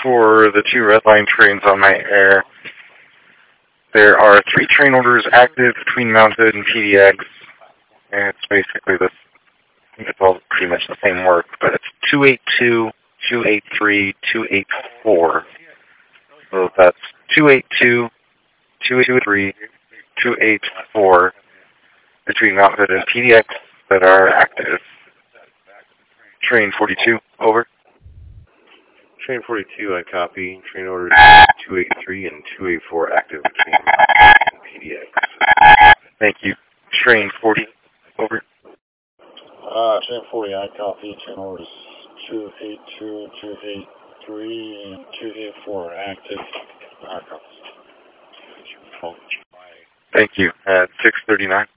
for the 2 red line trains on my air. There are 3 train orders active between Mount Hood and PDX, and it's basically this. I think it's all pretty much the same work, but it's 282, 283, 284. So that's 282, 283, 284 between Mount Hood and PDX that are active. Train 42, over. Train 42, I copy. Train orders 283 and 284 active between and PDX. Thank you. Train 40, over. Train 40, I copy. Train orders 282, 283, and 284 active. I copy. Thank you. At 6:39.